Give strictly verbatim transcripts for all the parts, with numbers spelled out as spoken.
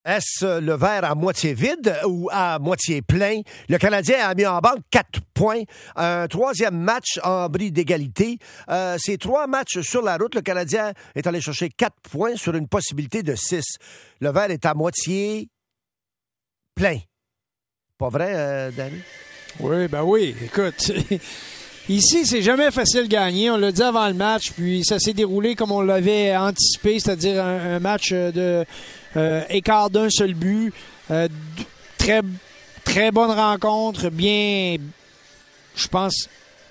Est-ce le verre à moitié vide ou à moitié plein? Le Canadien a mis en banque quatre points. Un troisième match en bris d'égalité. Euh, ces trois matchs sur la route, le Canadien est allé chercher quatre points sur une possibilité de six. Le verre est à moitié plein. Pas vrai, euh, Danny? Oui, ben oui. Écoute, ici, c'est jamais facile de gagner. On l'a dit avant le match, puis ça s'est déroulé comme on l'avait anticipé, c'est-à-dire un, un match de euh, écart d'un seul but. Euh, très, très bonne rencontre, bien, je pense,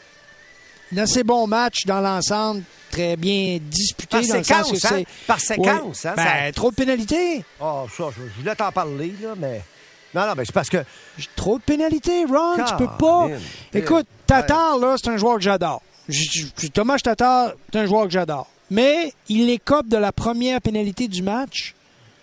un assez bon match dans l'ensemble, très bien disputé. Par dans séquence, le sens que hein? c'est, Par séquence, ouais, hein? Ben, ça... trop de pénalités. Oh, ça, je, je voulais t'en parler, là, mais... Non, non, mais c'est parce que... Trop de pénalités, Ron, Car... tu peux pas... Man, Écoute, Tatar, là, c'est un joueur que j'adore. Thomas Tatar, c'est un joueur que j'adore. Mais il écope de la première pénalité du match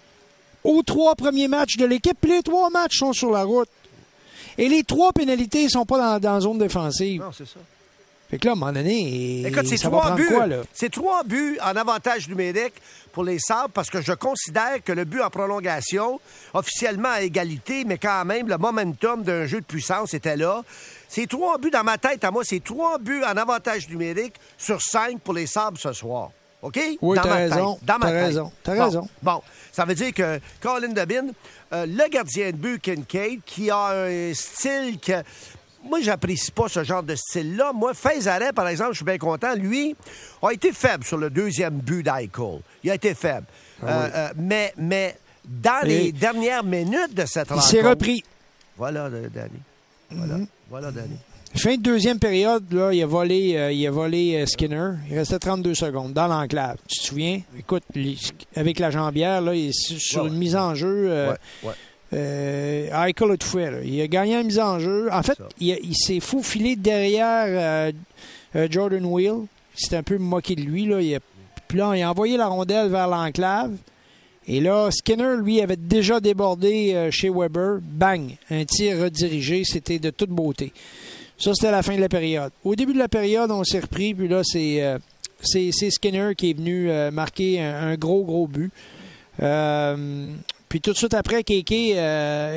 aux trois premiers matchs de l'équipe, puis les trois matchs sont sur la route. Et les trois pénalités ne sont pas dans, dans la zone défensive. Non, c'est ça. Fait que là, à un moment donné, Écoute, c'est ça trois va prendre buts, quoi, là? C'est trois buts en avantage numérique pour les Sabres parce que je considère que le but en prolongation, officiellement à égalité, mais quand même, le momentum d'un jeu de puissance était là. C'est trois buts dans ma tête, à moi, c'est trois buts en avantage numérique sur cinq pour les Sabres ce soir. OK? Oui, dans t'as ma raison. Tête. Dans ma t'as tête. raison. T'as bon, raison. Bon, ça veut dire que Colin Dubin, euh, le gardien de but Kincaid, qui a un style que... Moi, j'apprécie pas ce genre de style-là. Moi, Faizaret, par exemple, je suis bien content. Lui a été faible sur le deuxième but d'Eichel. Il a été faible. Ah oui. euh, euh, mais, mais dans Et les dernières minutes de cette il rencontre... Il s'est repris. Voilà, Danny. Voilà, mm-hmm. voilà Danny. Fin de deuxième période, là, il a volé, euh, il a volé euh, Skinner. Il restait trente-deux secondes dans l'enclave. Tu te souviens? Écoute, les, avec la jambière, là, il est sur ouais, une ouais. mise en jeu... Euh, ouais, ouais. Euh, Eichel a tout fait. Là. Il a gagné la mise en jeu. En fait, il, a, il s'est faufilé derrière euh, euh, Jordan Wheel. Il s'est un peu moqué de lui. Là. Il a, puis là, il a envoyé la rondelle vers l'enclave. Et là, Skinner, lui, avait déjà débordé euh, chez Weber. Bang! Un tir redirigé. C'était de toute beauté. Ça, c'était la fin de la période. Au début de la période, on s'est repris. Puis là, c'est, euh, c'est, c'est Skinner qui est venu euh, marquer un, un gros, gros but. Euh... Puis tout de suite après, Kéké euh,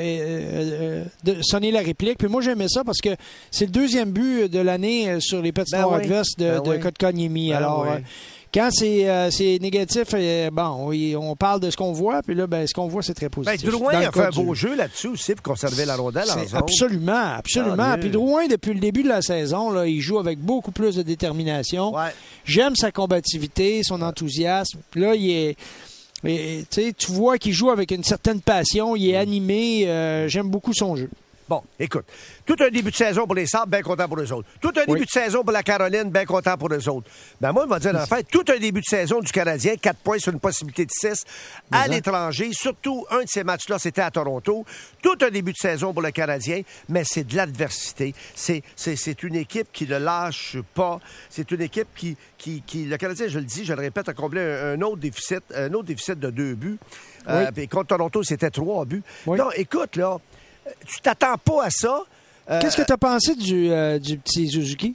euh, euh, sonnait la réplique. Puis moi, j'aimais ça parce que c'est le deuxième but de l'année sur les patinoires ben oui. adverses de, ben de oui. Kotkaniemi. Ben Alors, oui. euh, quand c'est, euh, c'est négatif, euh, bon, oui, on parle de ce qu'on voit. Puis là, ben, ce qu'on voit, c'est très positif. Ben, Drouin a fait un beau du... jeu là-dessus aussi pour conserver la rondelle en zone. Absolument, absolument. Ah, puis Drouin, depuis le début de la saison, là, il joue avec beaucoup plus de détermination. Ouais. J'aime sa combativité, son enthousiasme. Puis là, il est... Et, tu vois qu'il joue avec une certaine passion, il est animé, euh, j'aime beaucoup son jeu. Bon, écoute, tout un début de saison pour les Sabres, bien content pour eux autres. Tout un début oui. de saison pour la Caroline, bien content pour eux autres. Ben moi, je vais dire en fait, tout un début de saison du Canadien, quatre points sur une possibilité de six à mmh. l'étranger. Surtout, un de ces matchs-là, c'était à Toronto. Tout un début de saison pour le Canadien, mais c'est de l'adversité. C'est, c'est, c'est une équipe qui ne lâche pas. C'est une équipe qui, qui, qui... Le Canadien, je le dis, je le répète, a comblé un, un, autre, déficit, un autre déficit de deux buts. Oui. Euh, puis contre Toronto, c'était trois buts. Oui. Non, écoute, là... Tu t'attends pas à ça. Euh, qu'est-ce que tu as pensé du, euh, du petit Suzuki?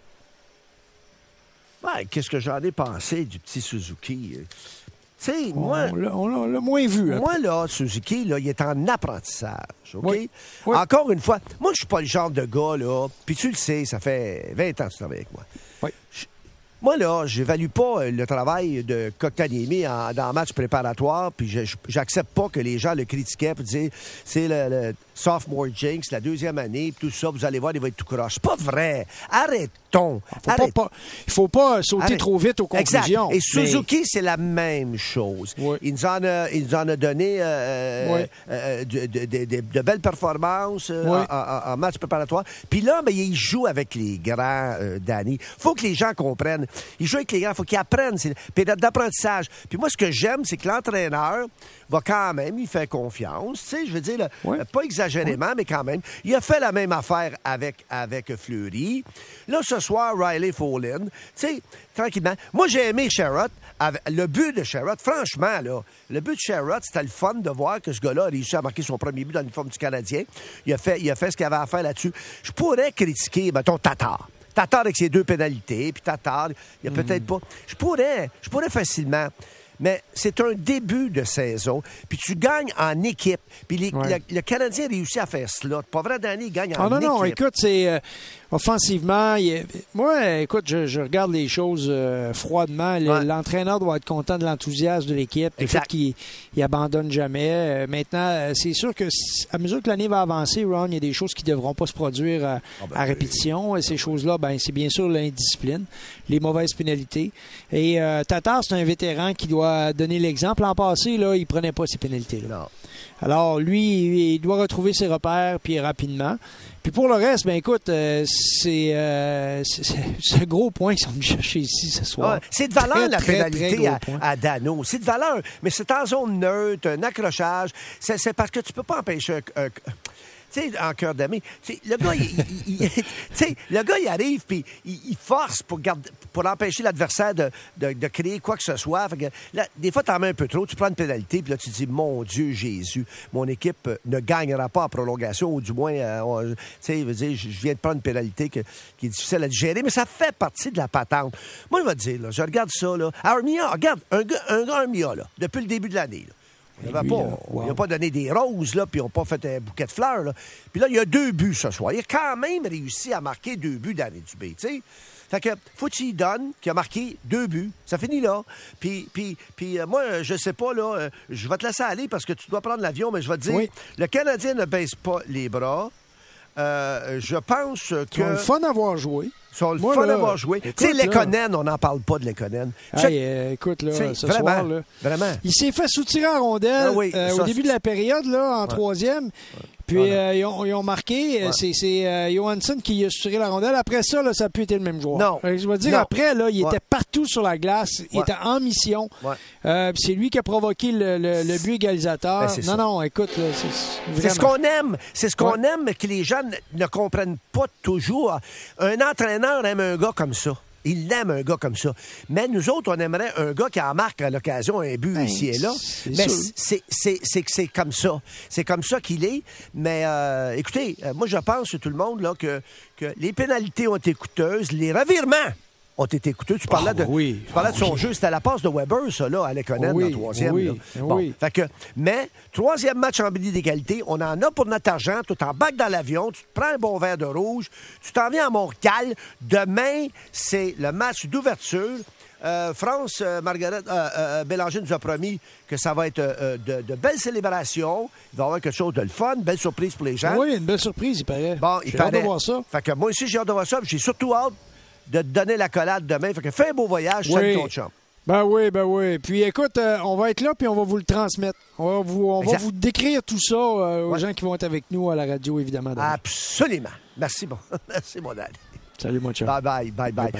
Ben, qu'est-ce que j'en ai pensé du petit Suzuki? Tu sais, moi... On l'a, on l'a moins vu. Moi, après. là, Suzuki, là, il est en apprentissage, OK? Oui. Oui. Encore une fois, moi, je suis pas le genre de gars, là, puis tu le sais, ça fait vingt ans que tu travailles avec moi. Oui. Je, Moi, là, j'évalue pas le travail de Kotkaniemi en, dans le match préparatoire, puis je, j'accepte pas que les gens le critiquaient pour dire c'est le, le sophomore jinx, la deuxième année, puis tout ça, vous allez voir, il va être tout croche. C'est pas vrai. Arrêtons. Il faut, pas, il faut pas sauter Arrête. trop vite aux conclusions. Exact. Et Suzuki, mais... c'est la même chose. Oui. Il, nous en a, il nous en a donné euh, oui. euh, de, de, de, de, de belles performances euh, oui. en, en, en match préparatoire. Puis là, ben, il joue avec les grands, euh, Danny. Faut que les gens comprennent. Il joue avec les grands, il faut qu'ils apprennent. C'est une période d'apprentissage. Puis moi, ce que j'aime, c'est que l'entraîneur va quand même, il fait confiance. Tu sais, je veux dire, là, oui. pas exagérément, oui. mais quand même. Il a fait la même affaire avec, avec Fleury. Là, ce soir, Riley Follin. Tu sais, tranquillement. Moi, j'ai aimé Sherratt. Le but de Sherratt, franchement, là, le but de Sherratt, c'était le fun de voir que ce gars-là a réussi à marquer son premier but dans l'uniforme du Canadien. Il a fait, il a fait ce qu'il avait à faire là-dessus. Je pourrais critiquer, mettons, Tatar. Tatar avec ses deux pénalités, puis Tatar, il y a mm-hmm. peut-être pas... Je pourrais, je pourrais facilement... mais c'est un début de saison. Puis tu gagnes en équipe. Puis les, ouais. le, le Canadien réussit à faire cela. Pas vrai, Danny, il gagne en ah, non, équipe. Non, écoute, c'est... Euh, offensivement, il est, moi, écoute, je, je regarde les choses euh, froidement. Ouais. L'entraîneur doit être content de l'enthousiasme de l'équipe, le fait qu'il il abandonne jamais. Euh, maintenant, c'est sûr que à mesure que l'année va avancer, Ron, il y a des choses qui ne devront pas se produire à, oh ben, à répétition. Et ces choses-là, ben, c'est bien sûr l'indiscipline, les mauvaises pénalités. Et euh, Tatar, c'est un vétéran qui doit donner l'exemple. L'an passé, là, il ne prenait pas ces pénalités-là. Non. Alors, lui, il doit retrouver ses repères, puis rapidement. Puis pour le reste, ben écoute, euh, c'est, euh, c'est, c'est un gros point qu'ils sont venus chercher ici ce soir. Ouais, c'est de valeur, très, la très, pénalité très à, à Dano. C'est de valeur, mais c'est en zone neutre, un accrochage. C'est, c'est parce que tu peux pas empêcher un... un tu sais, en cœur d'ami, le gars, il, il, il, le gars, il arrive puis il, il force pour, garder, pour empêcher l'adversaire de, de, de créer quoi que ce soit. Fait que, là, des fois, t'en mets un peu trop, tu prends une pénalité, puis là, tu te dis, mon Dieu, Jésus, mon équipe ne gagnera pas en prolongation, ou du moins, euh, tu sais, je viens de prendre une pénalité que, qui est difficile à digérer, mais ça fait partie de la patente. Moi, je vais te dire, là, je regarde ça, là. Armia, regarde, un gars, un gars Armia, là, depuis le début de l'année, là. Il n'a pas, wow. pas donné des roses, là, puis ils n'ont pas fait un bouquet de fleurs. Là. Puis là, il y a deux buts ce soir. Il a quand même réussi à marquer deux buts d'année du B, tu sais. Fait que, faut qu'il donne, qu'il a marqué deux buts. Ça finit là. Puis, puis, puis euh, moi, je sais pas, là, euh, je vais te laisser aller parce que tu dois prendre l'avion, mais je vais te dire, oui. Le Canadien ne baisse pas les bras. Euh, je pense que... Ils ont le fun d'avoir joué. Ils sont le Moi, fun d'avoir joué. Tu sais, Lekonen, on n'en parle pas de Lekonen. Hey, euh, écoute, là, ce vraiment, soir, là, vraiment. il s'est fait soutirer en rondelle ah oui, euh, ça, au début de la période, là, en ouais. troisième. Ouais. Puis ah euh, ils, ont, ils ont marqué, ouais. c'est, c'est euh, Johansson qui a suturé la rondelle. Après ça, là, ça n'a plus été le même joueur. Non. Je vais dire, non. après, là, il ouais. était partout sur la glace. Il ouais. était en mission. Ouais. Euh, c'est lui qui a provoqué le, le, le but égalisateur. Ben, non, ça. non, écoute. Là, c'est, c'est ce qu'on aime. C'est ce qu'on ouais. aime, mais que les gens ne comprennent pas toujours. Un entraîneur aime un gars comme ça. Il aime un gars comme ça. Mais nous autres, on aimerait un gars qui en marque à l'occasion un but ben, ici et là. C'est mais c'est, c'est, c'est, c'est comme ça. C'est comme ça qu'il est. Mais euh, écoutez, euh, moi, je pense, tout le monde, là, que, que les pénalités ont été coûteuses. Les revirements ont été coûteux. Tu parlais, oh, de, oui. tu parlais oh, de son oui. jeu. C'était la passe de Weber, ça, là, à Lekonen, oui. dans le troisième. Oui. Là. Bon, oui. fait que, mais, troisième match en billet d'égalité, on en a pour notre argent. Tu t'embarques dans l'avion, tu te prends un bon verre de rouge, tu t'en viens à Montréal. Demain, c'est le match d'ouverture. Euh, France, euh, Margaret euh, euh, Bélanger nous a promis que ça va être euh, de, de belles célébrations. Il va y avoir quelque chose de le fun, belle surprise pour les gens. Oui, une belle surprise, il paraît. Bon, il j'ai paraît. hâte de voir ça. Fait que moi aussi, j'ai hâte de voir ça. J'ai surtout hâte de te donner la collade demain. Fait que fais un beau voyage, oui. salut ton chum. Ben oui, ben oui. Puis écoute, euh, on va être là, puis on va vous le transmettre. On va vous, on va vous décrire tout ça euh, aux ouais. gens qui vont être avec nous à la radio, évidemment. Demain. Absolument. Merci, bon. Merci, mon ami. Salut, mon chum. Bye, bye, bye, bye. bye.